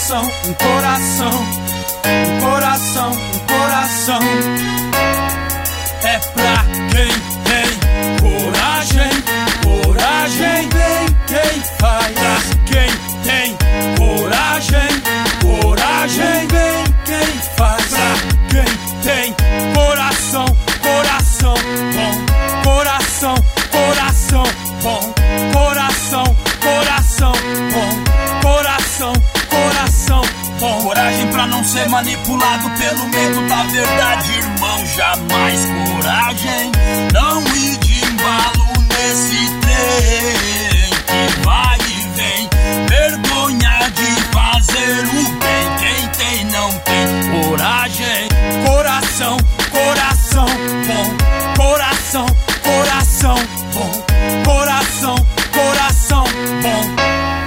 coração, um coração, um coração, um coração. É pra quem tem coragem, coragem, quem faz. Pra quem tem coragem, coragem, quem faz. Pra quem tem coração, coração bom, coração, coração bom, coração, coração bom, coração, coração bom. Coragem pra não ser manipulado pelo medo da verdade, irmão, jamais. Coragem, não ir de embalo nesse trem que vai e vem. Vergonha de fazer o bem, quem tem não tem coragem. Coração, coração bom, coração, coração bom, coração, coração bom.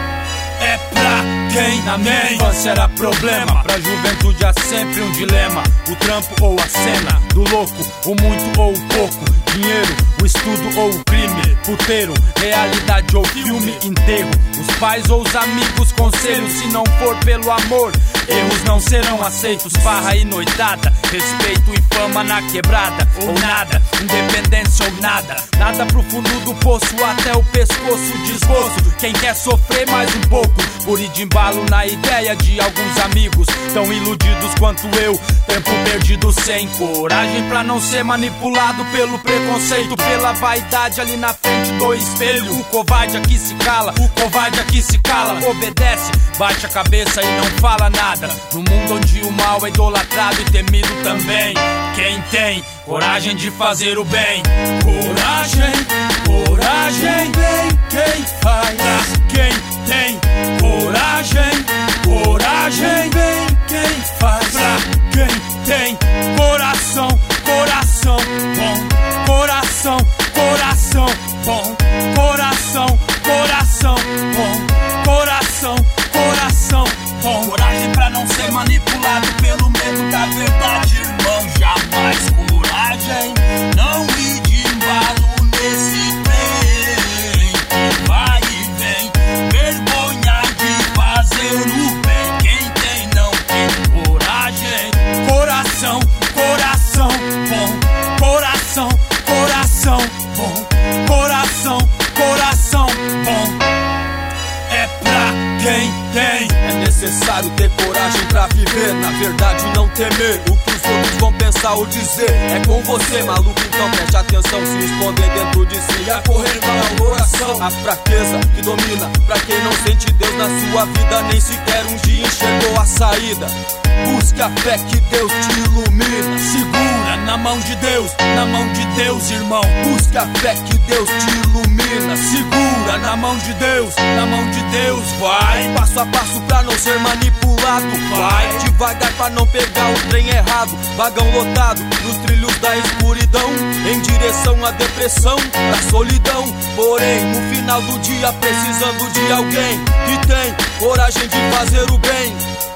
É pra quem na minha infância era problema, pra juventude há sempre um dilema. O trampo ou a cena, do louco, o muito ou o pouco, dinheiro, o estudo ou o crime, puteiro, realidade ou filme, enterro, os pais ou os amigos, conselhos, se não for pelo amor, erros não serão aceitos, farra e noitada, respeito e fama na quebrada, ou nada, independência ou nada, nada pro fundo do poço, até o pescoço, desgosto, quem quer sofrer mais um pouco, por ir de embalo na ideia de alguns amigos, tão iludidos quanto eu, tempo perdido sem coragem pra não ser manipulado pelo preconceito, pela vaidade ali na frente do espelho. O covarde aqui se cala, o covarde aqui se cala, obedece, bate a cabeça e não fala nada. No mundo onde o mal é idolatrado e temido também, quem tem coragem de fazer o bem. Coragem, coragem, quem faz. Quem tem coragem, coragem, quem faz. Quem tem coração, coração bom, coração, coração bom, coração, coração bom, coração, coração bom. Coragem pra não ser manipulado pelo medo da verdade, irmão, jamais. Coragem, não ir de embalo nesse trem que vai e vem. Vergonha de fazer o bem, quem tem não tem coragem. Coração, coração bom, coração, coração bom, coração, coração bom. É pra quem tem. É necessário ter coragem pra viver, na verdade não temer o que os outros vão pensar ou dizer. É com você, maluco, então preste atenção, se esconder dentro de si e acorrer para o coração. A fraqueza que domina, pra quem não sente Deus na sua vida, nem sequer um dia enxergou a saída. Busque a fé que Deus te ilumina. Segura na mão de Deus, na mão de Deus, irmão. Busque a fé que Deus te ilumina. Segura na mão de Deus, na mão de Deus, vai. Passo a passo pra não ser manipulado, vai. Devagar pra não pegar o trem errado. Vagão lotado nos trilhos da escuridão, em direção à depressão, da solidão. Porém, no final do dia, precisando de alguém que tem coragem de fazer o bem.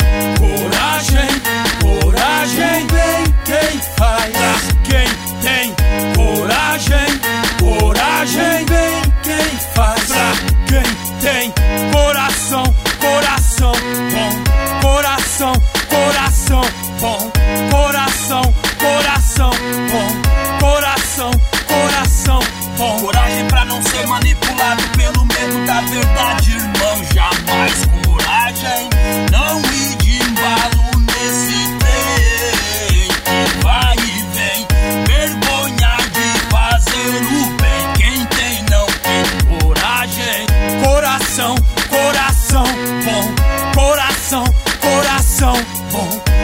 Coragem, coragem, quem faz. Quem tem coragem, coragem, quem faz. Quem tem coração, coração bom, coração, coração bom, coração, coração bom, coração, coração bom. Coragem pra não ser manipulado pelo medo da verdade, irmão, jamais. Coragem, não ir de embalo nesse trem que vai e vem. Vergonha de fazer o bem, quem tem não tem coragem. Coração, coração bom, coração, coração bom,